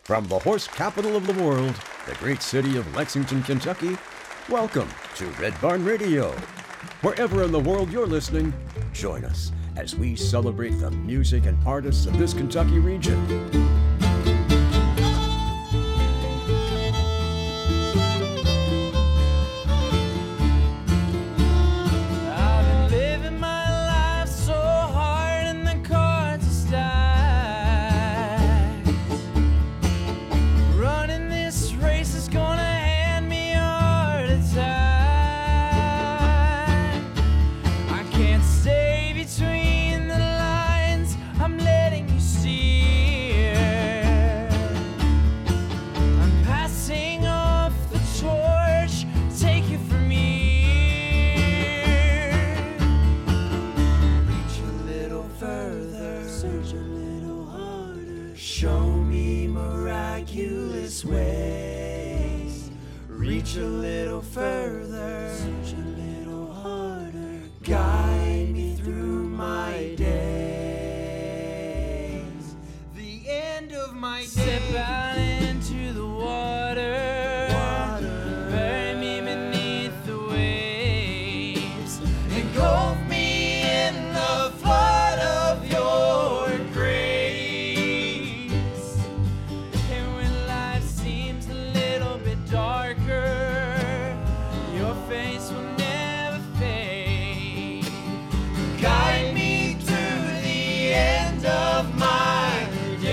From the horse capital of the world, the great city of Lexington, Kentucky, welcome to Red Barn Radio. Wherever in the world you're listening, join us as we celebrate the music and artists of this Kentucky region. Reach a little further, search a little harder, guide me through my days. The end of my day. Step out into the water, bury me beneath the waves, engulf me in the flood of your grace. And when life seems a little bit darker, face will never fade. Guide me to the end of my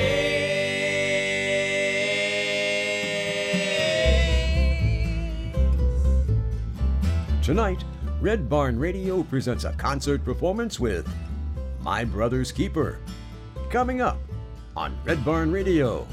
days. Tonight, Red Barn Radio presents a concert performance with My Brother's Keeper. Coming up on Red Barn Radio.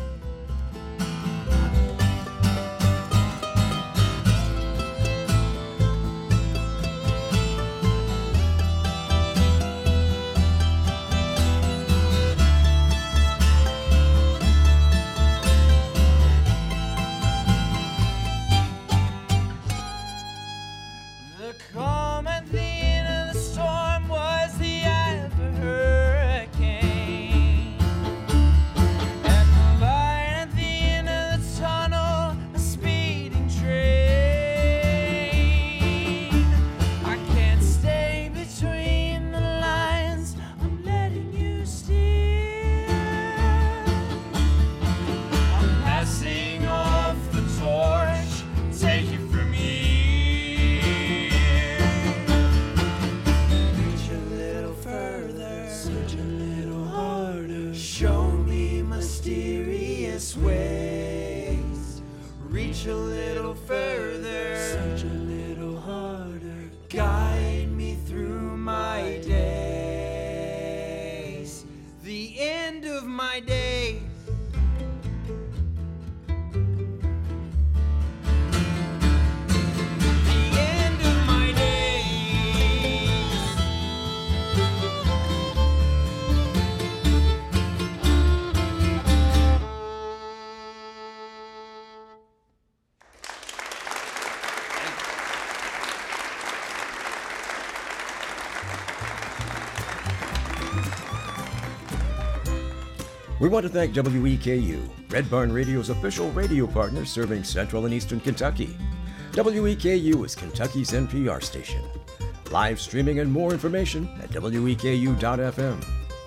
We want to thank WEKU, Red Barn Radio's official radio partner serving Central and Eastern Kentucky. WEKU is Kentucky's NPR station. Live streaming and more information at weku.fm.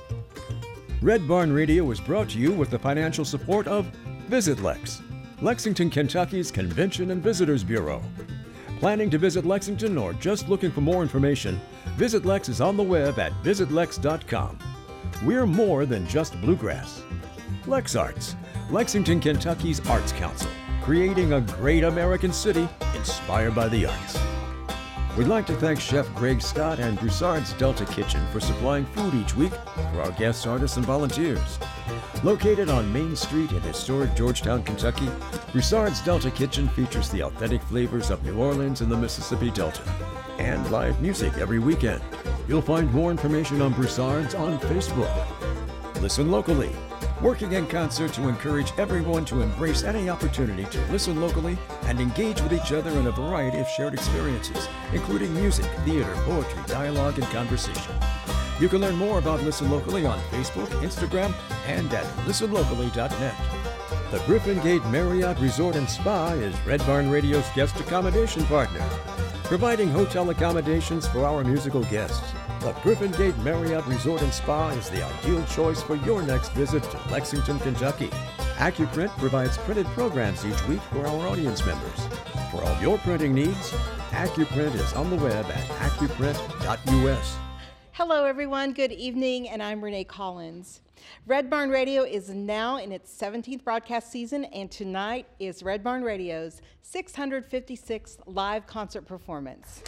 Red Barn Radio is brought to you with the financial support of Visit Lex, Lexington, Kentucky's Convention and Visitors Bureau. Planning to visit Lexington or just looking for more information, Visit Lex is on the web at visitlex.com. We're more than just bluegrass. Lex Arts, Lexington, Kentucky's Arts Council, creating a great American city inspired by the arts. We'd like to thank Chef Greg Scott and Broussard's Delta Kitchen for supplying food each week for our guest artists and volunteers. Located on Main Street in historic Georgetown, Kentucky, Broussard's Delta Kitchen features the authentic flavors of New Orleans and the Mississippi Delta, and live music every weekend. You'll find more information on Broussard's on Facebook. Listen locally, working in concert to encourage everyone to embrace any opportunity to listen locally and engage with each other in a variety of shared experiences, including music, theater, poetry, dialogue, and conversation. You can learn more about Listen Locally on Facebook, Instagram, and at listenlocally.net. The Griffin Gate Marriott Resort and Spa is Red Barn Radio's guest accommodation partner, providing hotel accommodations for our musical guests. The Griffin Gate Marriott Resort and Spa is the ideal choice for your next visit to Lexington, Kentucky. AccuPrint provides printed programs each week for our audience members. For all your printing needs, AccuPrint is on the web at accuprint.us. Hello, everyone. Good evening, and I'm Renee Collins. Red Barn Radio is now in its 17th broadcast season, and tonight is Red Barn Radio's 656th live concert performance.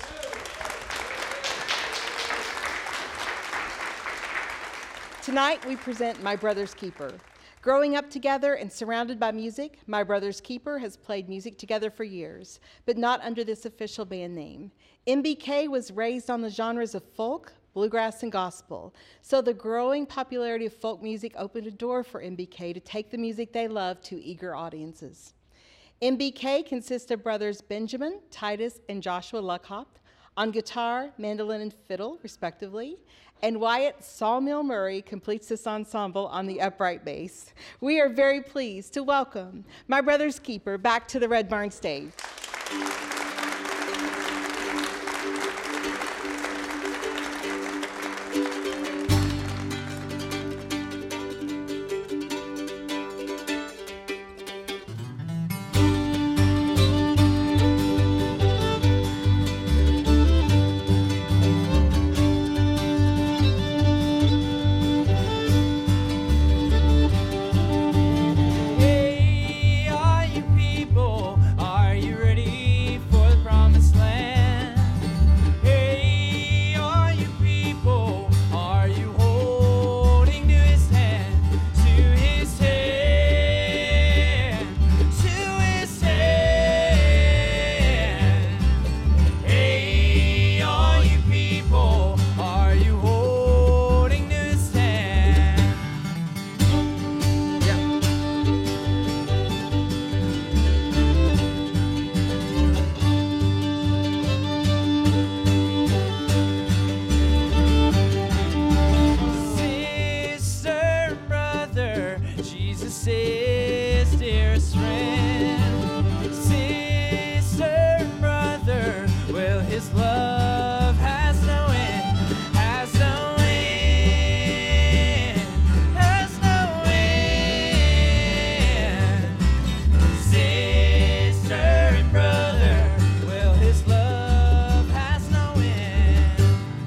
Tonight, we present My Brother's Keeper. Growing up together and surrounded by music, My Brother's Keeper has played music together for years, but not under this official band name. MBK was raised on the genres of folk, bluegrass, and gospel. So the growing popularity of folk music opened a door for MBK to take the music they love to eager audiences. MBK consists of brothers Benjamin, Titus, and Joshua Luckhop on guitar, mandolin, and fiddle, respectively, and Wyatt Sawmill Murray completes this ensemble on the upright bass. We are very pleased to welcome My Brother's Keeper back to the Red Barn stage. Hey, all you people, are you ready for the promised land? Hey, all you people, are you holding to his hand, to his hand, to his hand? Hey, all you people, are you holding to his hand? Sister, brother, Jesus is dearest friend. Sister, brother, well, his love has no end, has no end, has no end. Sister and brother, well, his love has no end.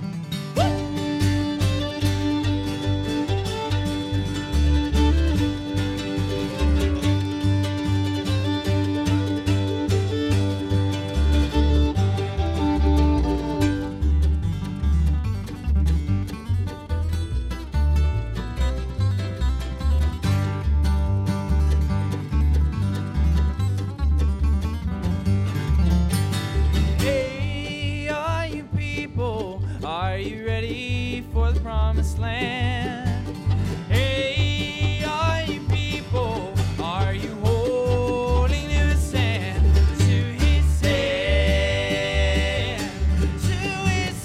Hey, all you people, are you ready for the promised land? Hey, all you people, are you holding to his hand, to his hand, to his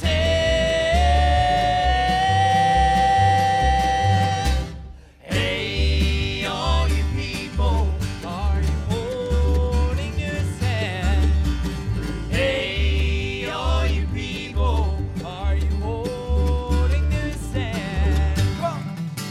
hand? Hey, all you people, are you holding to his hand? Hey, all you people, are you holding to his hand? Come on.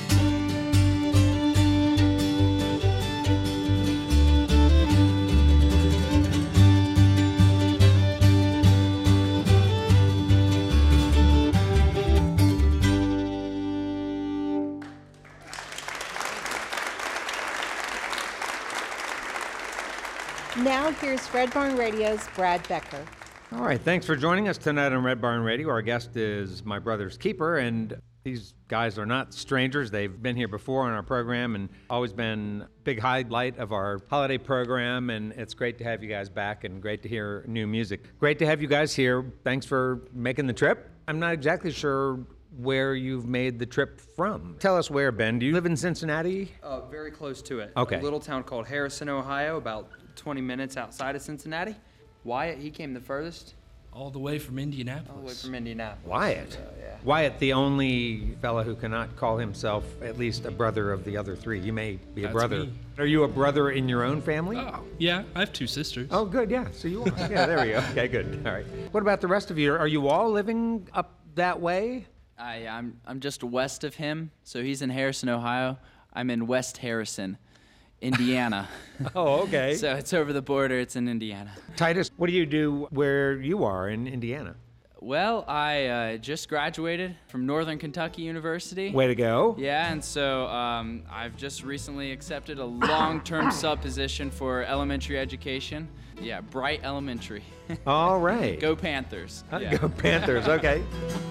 Now here's Red Barn Radio's Brad Becker. All right, thanks for joining us tonight on Red Barn Radio. Our guest is My Brother's Keeper, and these guys are not strangers. They've been here before on our program and always been a big highlight of our holiday program, and it's great to have you guys back and great to hear new music. Great to have you guys here. Thanks for making the trip. I'm not exactly sure where you've made the trip from. Tell us where, Ben. Do you live in Cincinnati? Very close to it. Okay. A little town called Harrison, Ohio, about 20 minutes outside of Cincinnati. Wyatt, he came the furthest. All the way from Indianapolis. All the way from Indianapolis. Wyatt. So, yeah. Wyatt, the only fellow who cannot call himself at least a brother of the other three. You may be a That's brother. me. Are you a brother in your own family? Oh, yeah, I have 2 sisters. Oh, good, yeah. So you are. Yeah, there we go. Okay, good. All right. What about the rest of you? Are you all living up that way? I'm just west of him. So he's in Harrison, Ohio. I'm in West Harrison, Indiana. Oh, okay. So it's over the border. It's in Indiana. Titus, what do you do where you are in Indiana? Well, I just graduated from Northern Kentucky University. Way to go. Yeah, and so I've just recently accepted a long-term sub position for elementary education. Yeah, Bright Elementary. All right. Go Panthers. Yeah. Go Panthers, okay.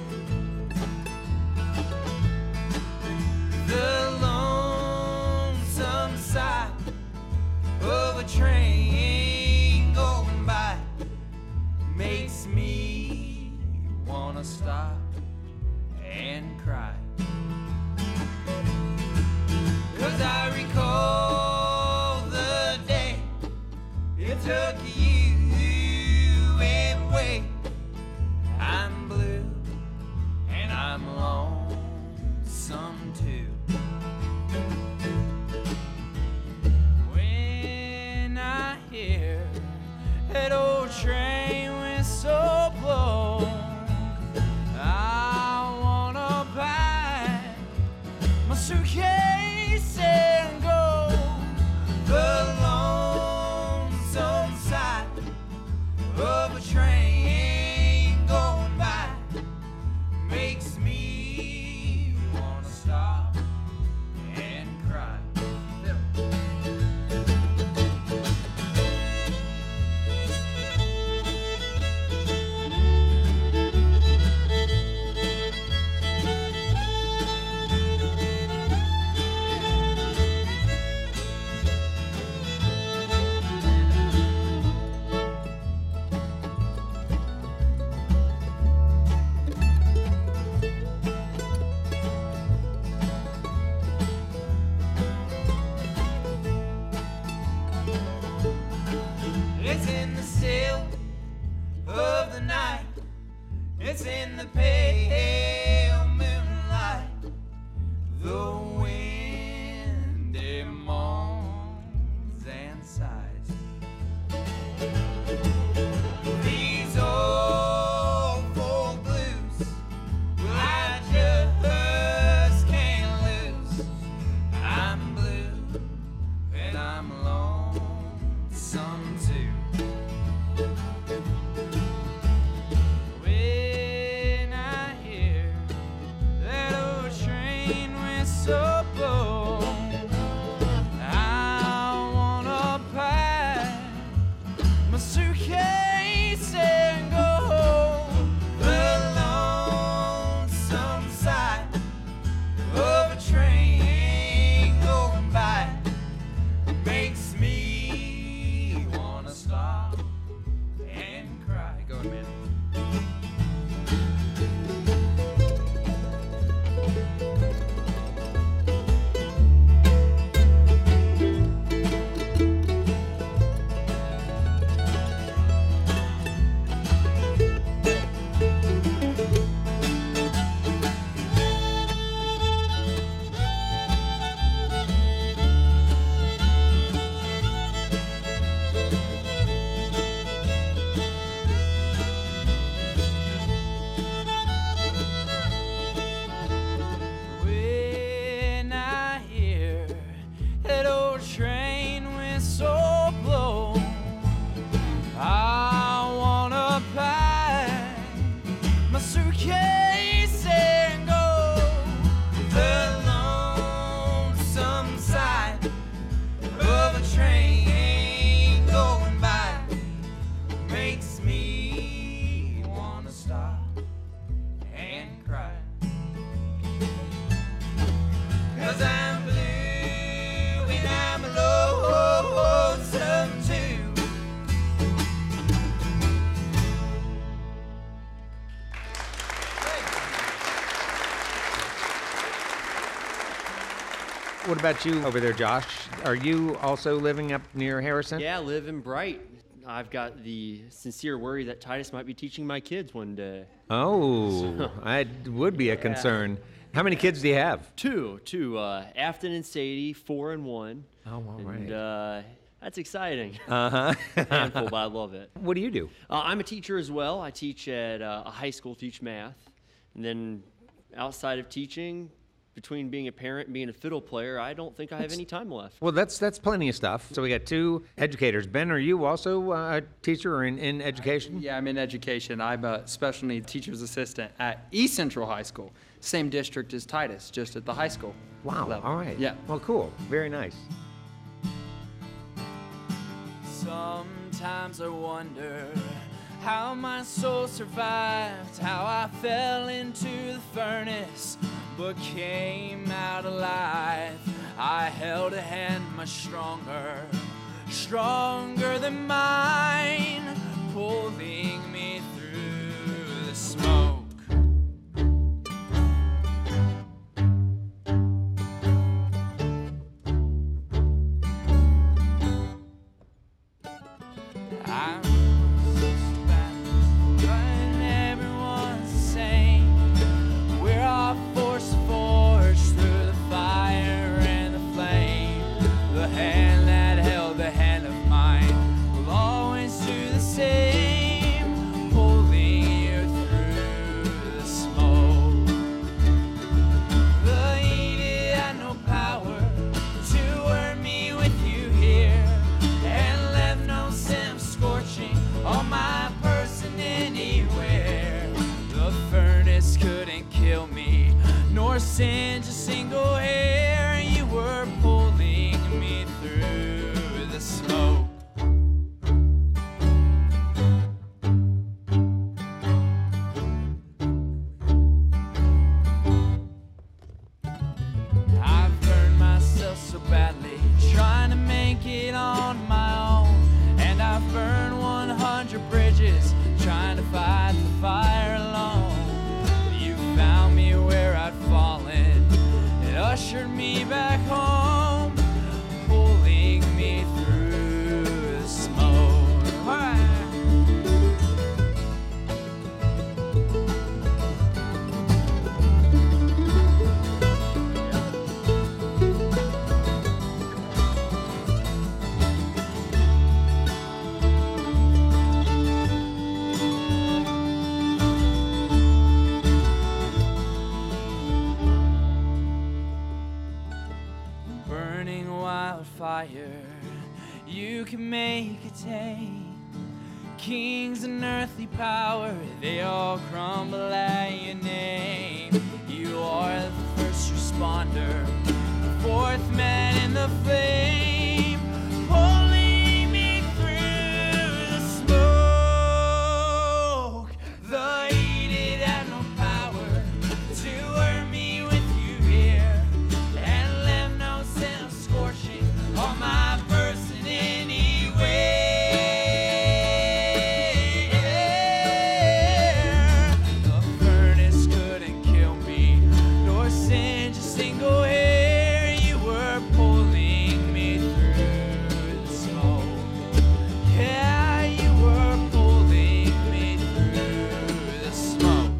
The lonesome sight of a train going by makes me wanna stop and cry. 'Cause I recall the day it took you away. I'm blue and I'm lonesome too. When I hear that old train whistle blow, I wanna pack my suitcase and go. The lonesome sight of a train going by makes me wanna stop and cry. It's in the still of the night. It's in the pale moonlight. The wind it moans and sighs. These old folk blues, well, I just can't lose. I'm blue and I'm lonesome too. When I hear that old train whistle blow, I wanna pack my suitcase and go. The lonesome sight of a train going by makes me wanna stop and cry. Go ahead, man. When I hear that old train whistle blow, I wanna pack my suitcase and go. The lonesome sight of a train going by makes me wanna stop and cry. 'Cause I'm blue and I'm lonesome too. What about you over there, Josh? Are you also living up near Harrison? Yeah, I live in Bright, I've got the sincere worry that Titus might be teaching my kids one day. Oh, that would be a concern. How many kids do you have? Two, Afton and Sadie, 4 and 1. Oh, all and, right. That's exciting. Uh-huh. Handful, but I love it. What do you do? I'm a teacher as well. I teach at a high school, teach math. And then outside of teaching, between being a parent and being a fiddle player, I don't think I have any time left. Well, that's plenty of stuff. So we got 2 educators. Ben, are you also a teacher or in education? Yeah, I'm in education. I'm a special needs teacher's assistant at East Central High School. Same district as Titus, just at the high school Wow, level. all right. Yeah. Well, cool. Very nice. Sometimes I wonder how my soul survived, how I fell into the furnace but came out alive. I held a hand much stronger than mine, pulling me through the smoke. I'm so bad, but everyone's the same. We're all forced through the fire and the flame. The hand that held the hand of mine will always do the same, pulling you through the smoke. The heat had no power to hurt me with you here, and left no scent scorching on my person anywhere. The furnace couldn't kill me, nor singe a single hair. You were pulling me through the smoke. I've burned myself so badly trying to make it on my own, and I've burned 100 bridges trying to fight the fire alone. You found me where I'd fallen, it ushered me back home, pulling me through the smoke. All right. Burning wildfire, you can make it tame. Kings and earthly power, they all crumble at your name. You are the first responder, the fourth man in the flame, pulling me through the smoke. The heat, it had no power to hurt me with you here, and left no scent of scorching on my person anywhere. The furnace couldn't kill me, nor singe a single hair. You were pulling me through the smoke. Yeah, you were pulling me through the smoke.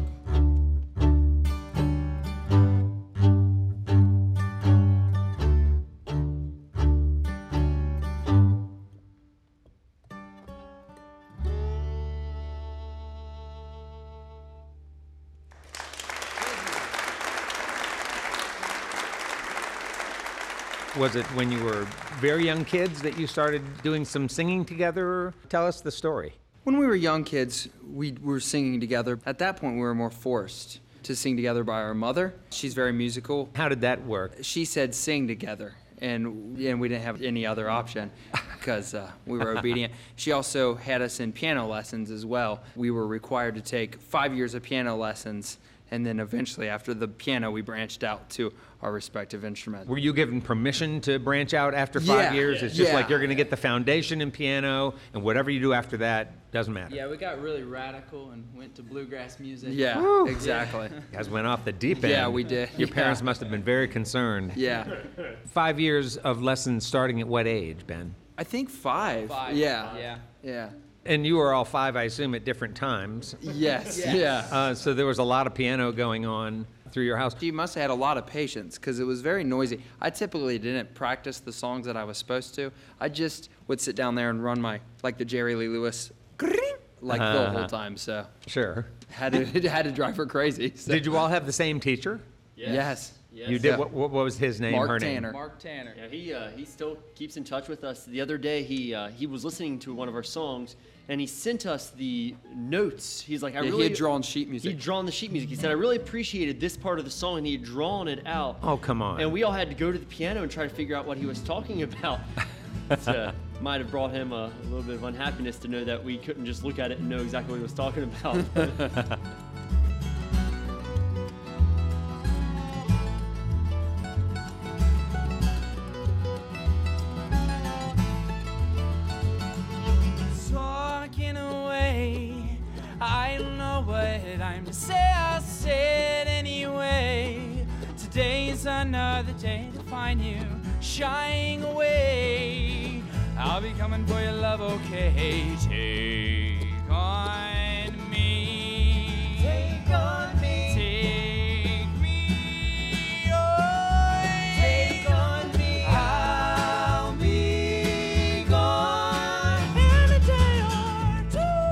Was it when you were very young kids that you started doing some singing together? Tell us the story. When we were young kids, we were singing together. At that point, we were more forced to sing together by our mother. She's very musical. How did that work? She said sing together, and we didn't have any other option because we were obedient. She also had us in piano lessons as well. We were required to take 5 years of piano lessons, and then eventually after the piano, we branched out to our respective instruments. Were you given permission to branch out after 5 years? It's just Yeah. like you're going to get the foundation in piano, and whatever you do after that doesn't matter. Yeah, we got really radical and went to bluegrass music. Yeah, Woo. exactly. You guys went off the deep end. Yeah, we did. Your Yeah. parents must have been very concerned. Yeah. 5 years of lessons starting at what age, Ben? I think 5. 5. Yeah. Yeah. And you were all 5, I assume, at different times. Yes. Yes. Yeah. So there was a lot of piano going on through your house. He must have had a lot of patience because it was very noisy. I typically didn't practice the songs that I was supposed to. I just would sit down there and run like the Jerry Lee Lewis, the whole time. So Sure. had to drive her crazy. So. Did you all have the same teacher? Yes. You did. Yeah. What was his name? Mark her name? Tanner. Mark Tanner. Yeah, he still keeps in touch with us. The other day, he was listening to one of our songs, and he sent us the notes. He's like, He had drawn sheet music. He'd drawn the sheet music. He said, I really appreciated this part of the song, and he had drawn it out. Oh, come on. And we all had to go to the piano and try to figure out what he was talking about. Might have brought him a little bit of unhappiness to know that we couldn't just look at it and know exactly what he was talking about. Talking away, I don't know what I'm to say, I'll say it anyway. Today's another day to find you shying away. I'll be coming for your love, okay? Take on me. Take on me. Take me on. Take on me. I'll be gone in a day or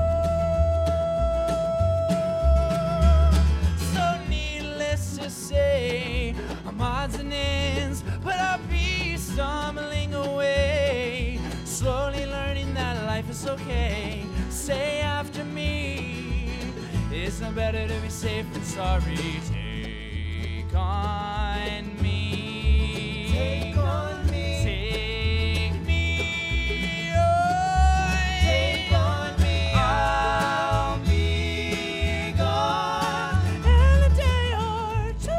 two. So needless to say, I'm odds and ends, but I'll be stumbling away. Slowly learning that life is okay. Say after me, it's no better to be safe than sorry. Take on me. Take on me. Take me on. Take on me. I'll be gone in a day or two.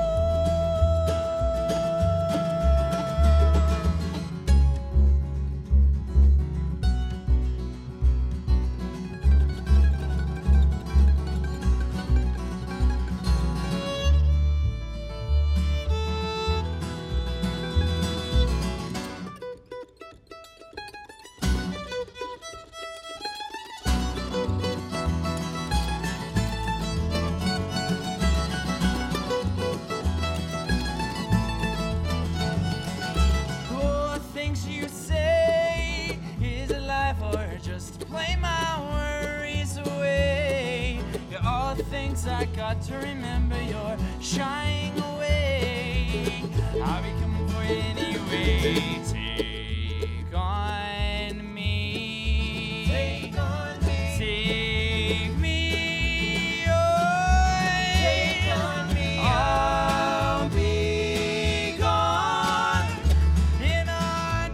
Oh, things you say, is it life or just to play my worries away? You're all the things I got to remember, you're shying away. I'll be coming for you anyway. Take on me. Take on me. Take me on. Take on me. I'll be gone in a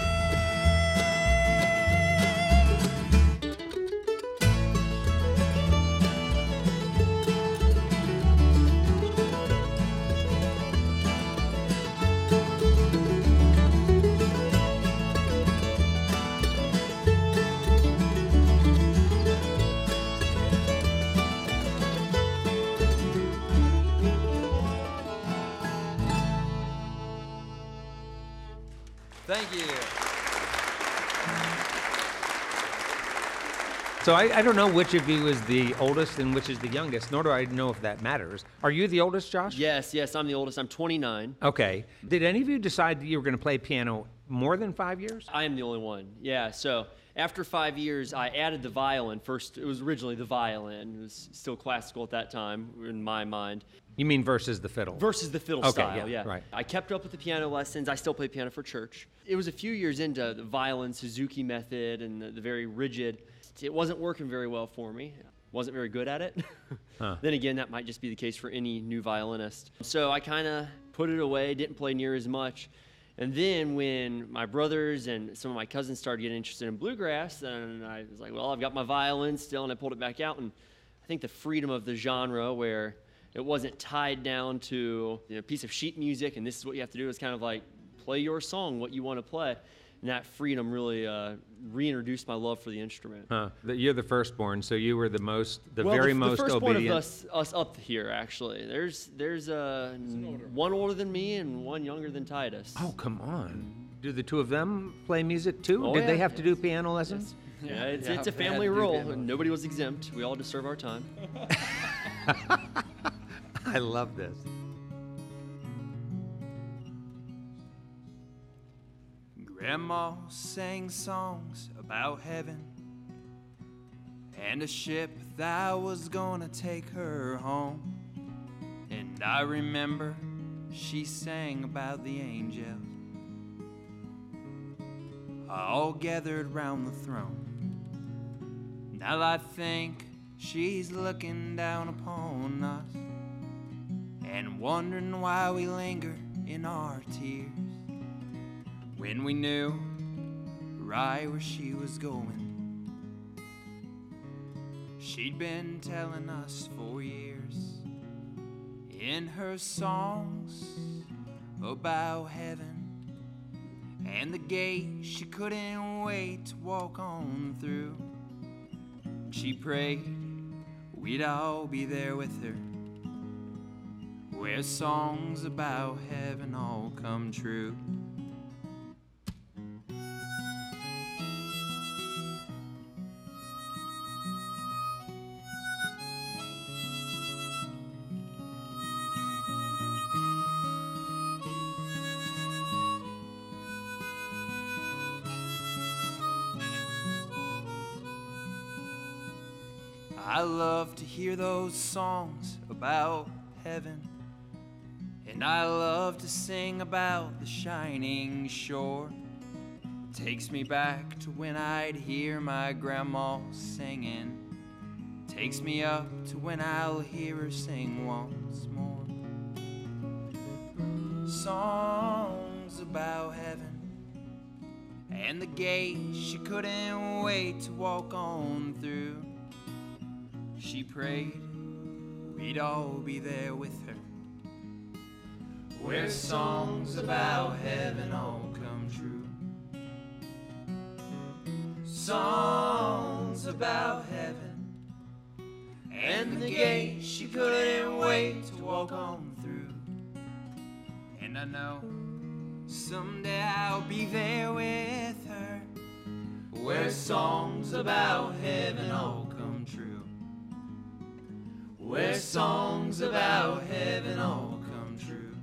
Thank you. So I don't know which of you is the oldest and which is the youngest, nor do I know if that matters. Are you the oldest, Josh? Yes, I'm the oldest. I'm 29. Okay. Did any of you decide that you were going to play piano more than 5 years? I am the only one. Yeah, so after 5 years, I added the violin. First, it was originally the violin. It was still classical at that time, in my mind. You mean versus the fiddle? Versus the fiddle Okay, style, yeah, right. I kept up with the piano lessons. I still play piano for church. It was a few years into the violin Suzuki method and the very rigid. It wasn't working very well for me. Wasn't very good at it. Then again, that might just be the case for any new violinist. So I kind of put it away, didn't play near as much. And then when my brothers and some of my cousins started getting interested in bluegrass, then I was like, well, I've got my violin still, and I pulled it back out. And I think the freedom of the genre where it wasn't tied down to a piece of sheet music, and this is what you have to do, is kind of like play your song, what you want to play. And that freedom really reintroduced my love for the instrument. You're the firstborn, so you were the most Well, most the firstborn obedient. of us up here, actually. There's one older than me and one younger than Titus. Oh, come on. Do the two of them play music too? Oh, Did they yeah. have to do piano lessons? Yeah, it's a they had family to do rule. piano. Nobody was exempt. We all just serve our time. I love this. Grandma sang songs about heaven and a ship that was gonna take her home. And I remember she sang about the angels all gathered round the throne. Now I think she's looking down upon us and wondering why we linger in our tears when we knew right where she was going. She'd been telling us for years in her songs about heaven and the gate she couldn't wait to walk on through. She prayed we'd all be there with her, where songs about heaven all come true. I love to hear those songs about heaven, and I love to sing about the shining shore. Takes me back to when I'd hear my grandma singing. Takes me up to when I'll hear her sing once more. Songs about heaven and the gate she couldn't wait to walk on through. She prayed we'd all be there with her, where songs about heaven all come true. Songs about heaven and the gate she couldn't wait to walk on through. And I know someday I'll be there with her, where songs about heaven all come true. Where songs about heaven all come true.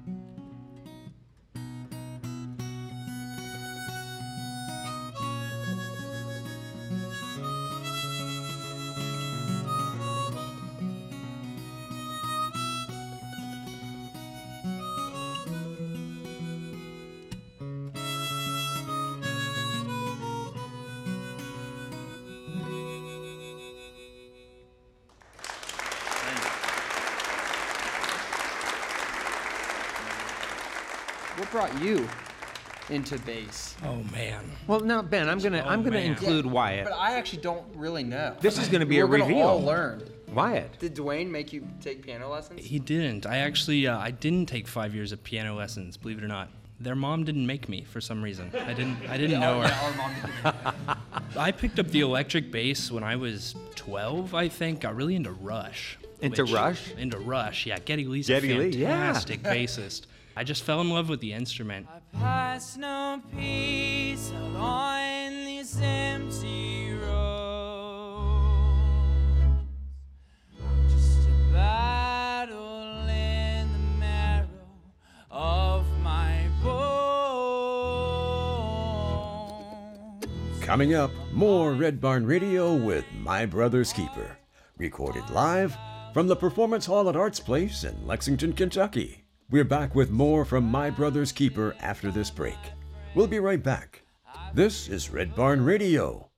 What brought you into bass? Oh man. Well, now Ben, I'm gonna man. include Wyatt. But I actually don't really know. This is gonna be a We're gonna reveal. all learn. Wyatt. Did Dwayne make you take piano lessons? He didn't. I actually I didn't take 5 years of piano lessons, believe it or not. Their mom didn't make me for some reason. I didn't know her. Our mom didn't. I picked up the electric bass when I was 12, I think. Got really into Rush. Into Rush? Into Rush, yeah. Geddy Lee's Geddy a Lee, yeah. fantastic bassist. I just fell in love with the instrument. I pass no peace out on these empty roads. Just a battle in the marrow of my bones. Coming up, more Red Barn Radio with My Brother's Keeper. Recorded live from the Performance Hall at Arts Place in Lexington, Kentucky. We're back with more from My Brother's Keeper after this break. We'll be right back. This is Red Barn Radio.